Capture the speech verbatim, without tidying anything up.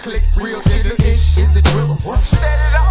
click, real nigga ish. Is it real? What? Set it